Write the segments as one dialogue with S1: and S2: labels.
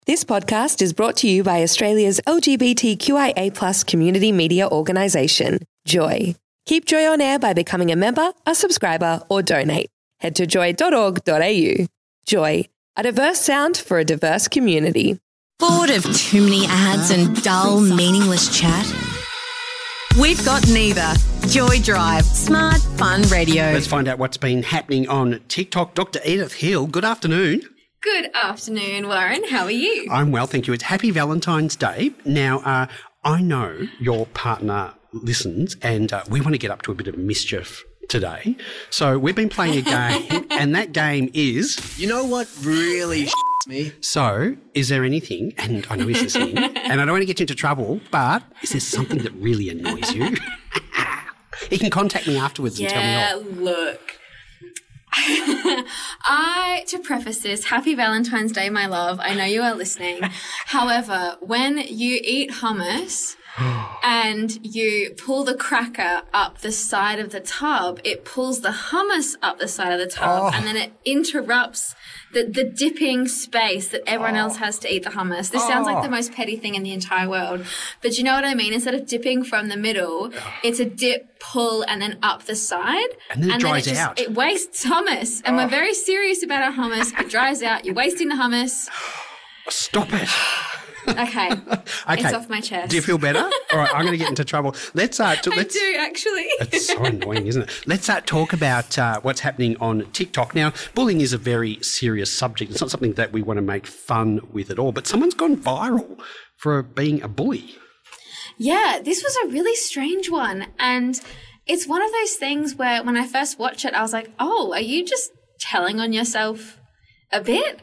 S1: This podcast is brought to you by Australia's LGBTQIA+ community media organisation, Joy. Keep Joy on air by becoming a member, a subscriber, or donate. Head to joy.org.au. Joy, a diverse sound for a diverse community.
S2: Bored of too many ads and dull, meaningless chat? We've got neither. Joy Drive, smart, fun radio.
S3: Let's find out what's been happening on TikTok. Dr. Edith Hill, good afternoon.
S4: Good afternoon, Warren. How are you?
S3: I'm well, thank you. It's Happy Valentine's Day. Now, I know your partner listens and we want to get up to a bit of mischief today. So we've been playing a game and that game is...
S5: You know what really me?
S3: So is there anything, and I know he's listening, and I don't want to get you into trouble, but is there something that really annoys you? He can contact me afterwards and tell me off.
S4: Yeah, look. To preface this, Happy Valentine's Day, my love. I know you are listening. However, when you eat hummus and you pull the cracker up the side of the tub, it pulls the hummus up the side of the tub and then it interrupts the dipping space that everyone else has to eat the hummus. This sounds like the most petty thing in the entire world. But you know what I mean? Instead of dipping from the middle, it's a dip, pull, and then up the side.
S3: And then it dries out.
S4: It wastes hummus. And we're very serious about our hummus. It dries out. You're wasting the hummus.
S3: Stop it.
S4: Okay. It's off my chest.
S3: Do you feel better? All right, I'm going to get into trouble. Let's
S4: I do, actually.
S3: It's so annoying, isn't it? Let's talk about what's happening on TikTok. Now, bullying is a very serious subject. It's not something that we want to make fun with at all, but someone's gone viral for being a bully.
S4: Yeah, this was a really strange one. And it's one of those things where when I first watched it, I was like, oh, are you just telling on yourself a bit?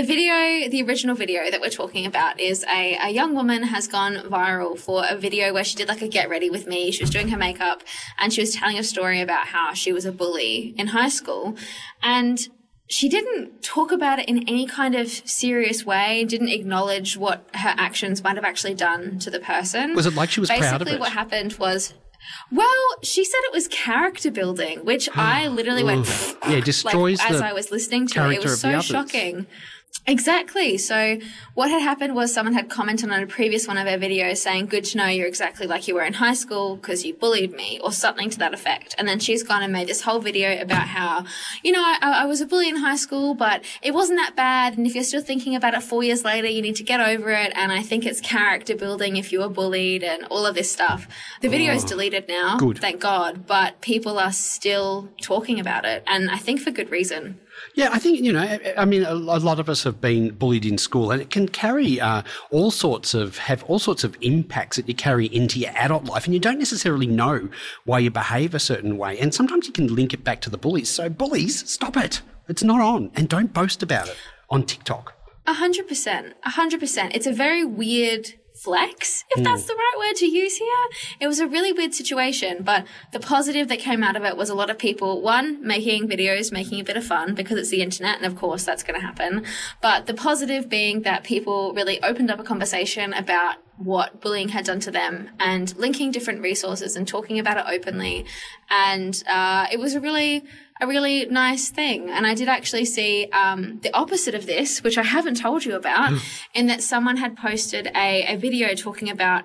S4: The original video that we're talking about is a young woman has gone viral for a video where she did like a get ready with me. She was doing her makeup and she was telling a story about how she was a bully in high school. And she didn't talk about it in any kind of serious way, didn't acknowledge what her actions might have actually done to the person.
S3: Was it like she was proud of it?
S4: Basically what happened was, well, she said it was character building, which I literally went,
S3: yeah, destroys
S4: as I was listening to it. It was so shocking. Exactly. So what had happened was someone had commented on a previous one of her videos saying, good to know you're exactly like you were in high school because you bullied me, or something to that effect. And then she's gone and made this whole video about how, you know, I was a bully in high school, but it wasn't that bad. And if you're still thinking about it 4 years later, you need to get over it. And I think it's character building if you were bullied and all of this stuff. The video is deleted now, thank God, but people are still talking about it. And I think for good reason.
S3: Yeah, I think, you know, I mean, a lot of us have been bullied in school and it can carry all sorts of impacts that you carry into your adult life, and you don't necessarily know why you behave a certain way. And sometimes you can link it back to the bullies. So bullies, stop it. It's not on, and don't boast about it on TikTok.
S4: 100%. It's a very weird flex, if that's the right word to use here. It was a really weird situation, but the positive that came out of it was a lot of people, one, making videos, making a bit of fun because it's the internet, and of course that's going to happen. But the positive being that people really opened up a conversation about what bullying had done to them and linking different resources and talking about it openly. And it was a really nice thing. And I did actually see the opposite of this, which I haven't told you about, in that someone had posted a video talking about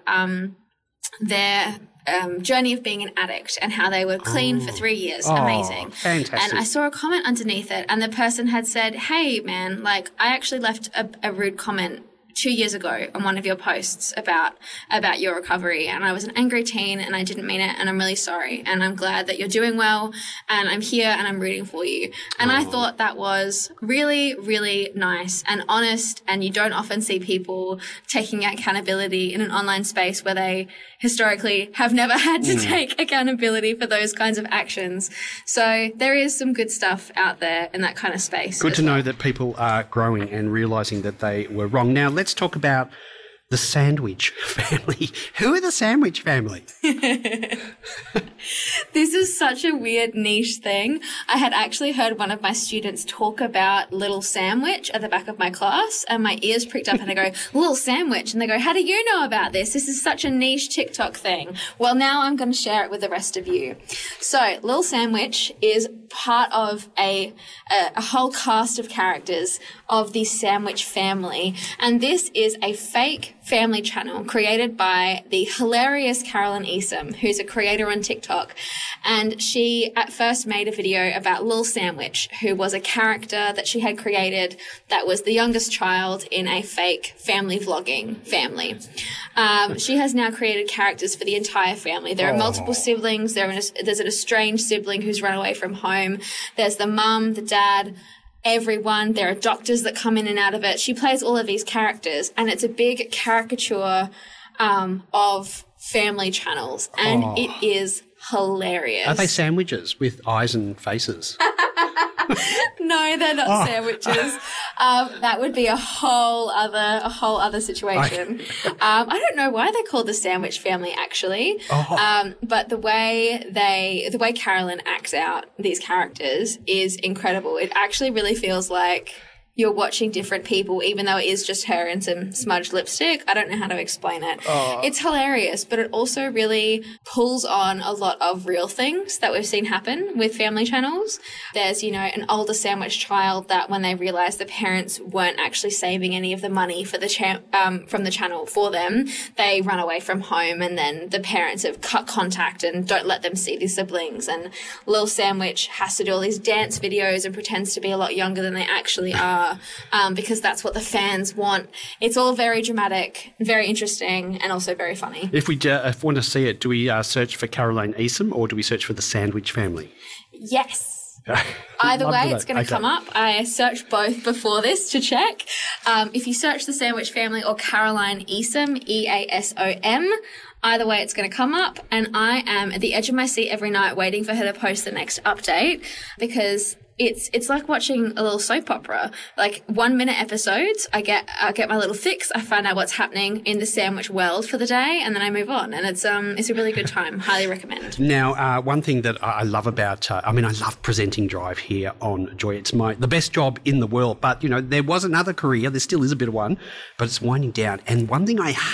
S4: their journey of being an addict and how they were clean for 3 years. Amazing.
S3: Fantastic.
S4: And I saw a comment underneath it, and the person had said, hey, man, like, I actually left a rude comment 2 years ago on one of your posts about your recovery, and I was an angry teen and I didn't mean it, and I'm really sorry, and I'm glad that you're doing well, and I'm here and I'm rooting for you. And I thought that was really, really nice and honest, and you don't often see people taking accountability in an online space where they historically have never had to take accountability for those kinds of actions. So there is some good stuff out there in that kind of space.
S3: Good to know that people are growing and realising that they were wrong. Now, let's talk about The Sandwich Family. Who are the Sandwich Family?
S4: This is such a weird niche thing. I had actually heard one of my students talk about Little Sandwich at the back of my class, and my ears pricked up and I go, Little Sandwich. And they go, how do you know about this? This is such a niche TikTok thing. Well, now I'm going to share it with the rest of you. So Little Sandwich is part of a whole cast of characters of the Sandwich family. And this is a fake family channel created by the hilarious Carolyn Easom, who's a creator on TikTok. And she at first made a video about Lil Sandwich, who was a character that she had created that was the youngest child in a fake family vlogging family. She has now created characters for the entire family. There are multiple siblings. There's an estranged sibling who's run away from home. There's the mum, the dad, everyone. There are doctors that come in and out of it. She plays all of these characters, and it's a big caricature of family channels, and it is hilarious.
S3: Are they sandwiches with eyes and faces?
S4: No, they're not sandwiches. That would be a whole other situation. I don't know why they're called the Sandwich Family, actually. But the way Carolyn acts out these characters is incredible. It actually really feels like you're watching different people, even though it is just her and some smudged lipstick. I don't know how to explain it. It's hilarious, but it also really pulls on a lot of real things that we've seen happen with family channels. There's, an older sandwich child that when they realised the parents weren't actually saving any of the money for from the channel for them, they run away from home, and then the parents have cut contact and don't let them see their siblings. And Lil Sandwich has to do all these dance videos and pretends to be a lot younger than they actually are. Because that's what the fans want. It's all very dramatic, very interesting, and also very funny.
S3: If we want to see it, do we search for Caroline Easom or do we search for the Sandwich Family?
S4: Yes. Either way, it's going to come up. I searched both before this to check. If you search the Sandwich Family or Caroline Easom, Easom, either way, it's going to come up. And I am at the edge of my seat every night waiting for her to post the next update, because it's like watching a little soap opera. Like 1 minute episodes, I get my little fix. I find out what's happening in the sandwich world for the day, and then I move on. And it's a really good time. Highly recommend.
S3: Now, one thing that I love about, I love presenting Drive here on Joy. It's the best job in the world. But, there was another career. There still is a bit of one, but it's winding down. And one thing I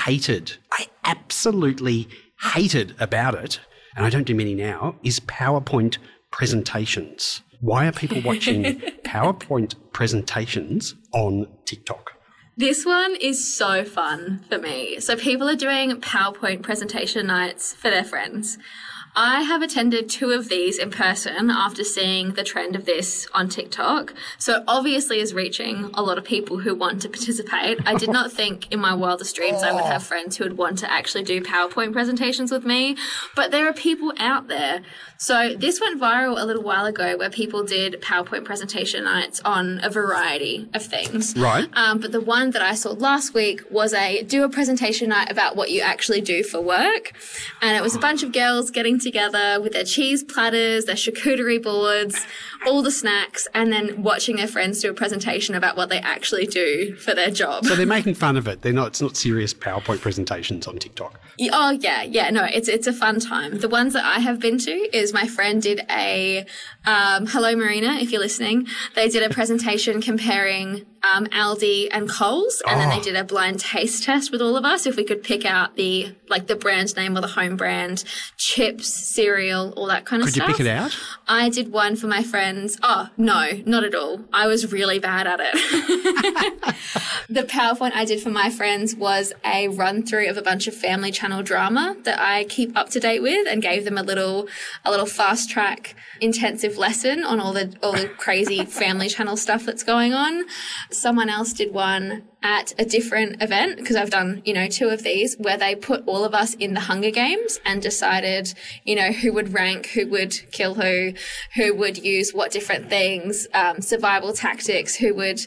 S3: absolutely hated about it, and I don't do many now, is PowerPoint presentations. Why are people watching PowerPoint presentations on TikTok?
S4: This one is so fun for me. So people are doing PowerPoint presentation nights for their friends. I have attended 2 of these in person after seeing the trend of this on TikTok. So obviously is reaching a lot of people who want to participate. I did not think in my wildest dreams I would have friends who would want to actually do PowerPoint presentations with me, but there are people out there. So this went viral a little while ago where people did PowerPoint presentation nights on a variety of things.
S3: Right.
S4: But the one that I saw last week was do a presentation night about what you actually do for work. And it was a bunch of girls getting together with their cheese platters, their charcuterie boards, all the snacks, and then watching their friends do a presentation about what they actually do for their job.
S3: So they're making fun of it. It's not serious PowerPoint presentations on TikTok.
S4: Oh, yeah. No, it's a fun time. The ones that I have been to is my friend did a, hello Marina, if you're listening, they did a presentation comparing Aldi and Coles, and then they did a blind taste test with all of us if we could pick out the brand name or the home brand, chips, cereal, all that kind of stuff.
S3: Could you pick it out?
S4: I did one for my friends. Oh, no, not at all. I was really bad at it. The PowerPoint I did for my friends was a run through of a bunch of Family Channel drama that I keep up to date with, and gave them a little fast track intensive lesson on all the crazy Family Channel stuff that's going on. Someone else did one at a different event, because I've done, 2 of these, where they put all of us in the Hunger Games and decided, who would rank, who would kill who would use what different things, survival tactics, who would,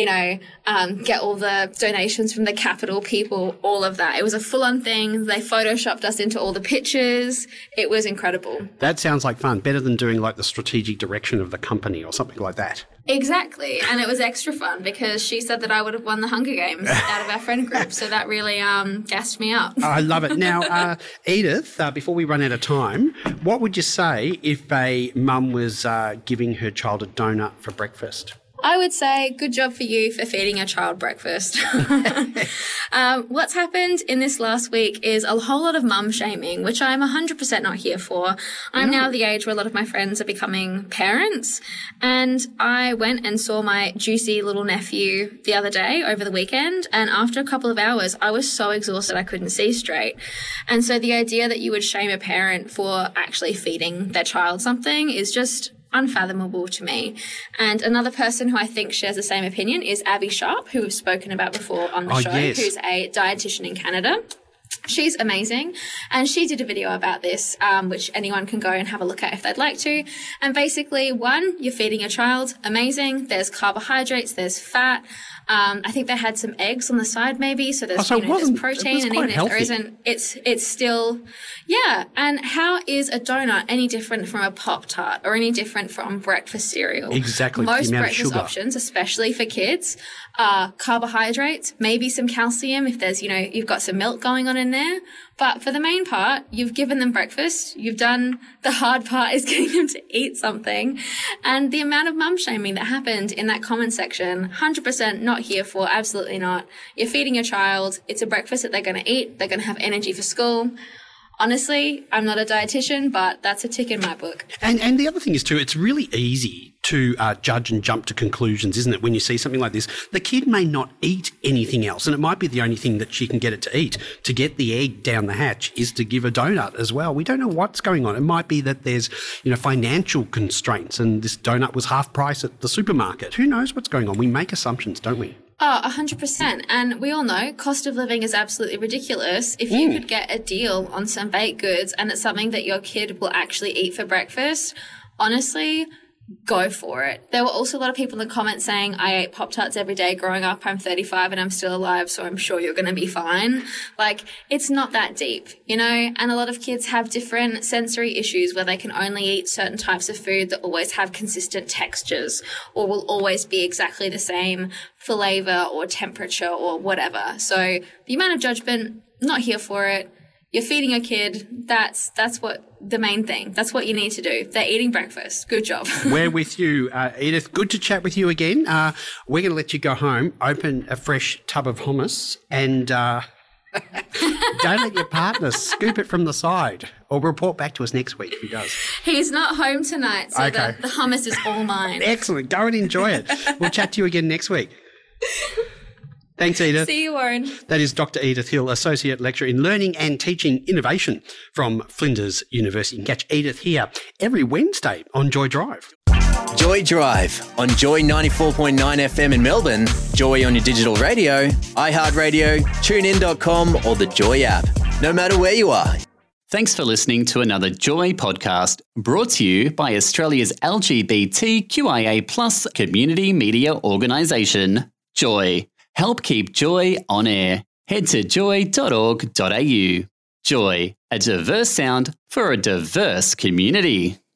S4: get all the donations from the Capitol people, all of that. It was a full-on thing. They photoshopped us into all the pictures. It was incredible.
S3: That sounds like fun. Better than doing the strategic direction of the company or something like that.
S4: Exactly. And it was extra fun because she said that I would have won the Hunger Hunger Games out of our friend group. So that really gassed me up.
S3: I love it. Now, Edith, before we run out of time, what would you say if a mum was giving her child a donut for breakfast?
S4: I would say good job for you for feeding a child breakfast. What's happened in this last week is a whole lot of mum shaming, which I'm 100% not here for. I'm now at the age where a lot of my friends are becoming parents, and I went and saw my juicy little nephew the other day over the weekend, and after a couple of hours, I was so exhausted I couldn't see straight. And so the idea that you would shame a parent for actually feeding their child something is just unfathomable to me. And another person who I think shares the same opinion is Abby Sharp, who we've spoken about before on the show, who's a dietitian in Canada. She's amazing, and she did a video about this, which anyone can go and have a look at if they'd like to. And basically, one, you're feeding a child, amazing. There's carbohydrates, there's fat. I think they had some eggs on the side maybe, so there's, there's protein, and even if there isn't, it's still, yeah. And how is a donut any different from a Pop-Tart or any different from breakfast cereal?
S3: Exactly.
S4: Most breakfast options, especially for kids, are carbohydrates, maybe some calcium if there's, you've got some milk going on in there. But for the main part, you've given them breakfast. You've done the hard part is getting them to eat something. And the amount of mum shaming that happened in that comment section, 100% not here for, absolutely not. You're feeding your child. It's a breakfast that they're going to eat. They're going to have energy for school. Honestly, I'm not a dietitian, but that's a tick in my book.
S3: And the other thing is too, it's really easy to judge and jump to conclusions, isn't it? When you see something like this, the kid may not eat anything else, and it might be the only thing that she can get it to eat. To get the egg down the hatch is to give a donut as well. We don't know what's going on. It might be that there's, financial constraints, and this donut was half price at the supermarket. Who knows what's going on? We make assumptions, don't we?
S4: Oh, 100%. And we all know cost of living is absolutely ridiculous. If you could get a deal on some baked goods and it's something that your kid will actually eat for breakfast, honestly, go for it. There were also a lot of people in the comments saying, I ate Pop-Tarts every day growing up. I'm 35 and I'm still alive, so I'm sure you're going to be fine. Like, it's not that deep, And a lot of kids have different sensory issues where they can only eat certain types of food that always have consistent textures or will always be exactly the same flavor or temperature or whatever. So the amount of judgment, not here for it. You're feeding a kid. That's what the main thing. That's what you need to do. They're eating breakfast. Good job.
S3: We're with you, Edith. Good to chat with you again. We're going to let you go home, open a fresh tub of hummus, and don't let your partner scoop it from the side. Or report back to us next week if he does.
S4: He's not home tonight, so
S3: okay.
S4: the hummus is all mine.
S3: Excellent. Go and enjoy it. We'll chat to you again next week. Thanks, Edith.
S4: See you, Warren.
S3: That is Dr. Edith Hill, Associate Lecturer in Learning and Teaching Innovation from Flinders University. You can catch Edith here every Wednesday on Joy Drive.
S5: Joy Drive on Joy 94.9 FM in Melbourne, Joy on your digital radio, iHeartRadio, TuneIn.com or the Joy app. No matter where you are.
S6: Thanks for listening to another Joy podcast brought to you by Australia's LGBTQIA+ community media organisation, Joy. Help keep Joy on air. Head to joy.org.au. Joy, a diverse sound for a diverse community.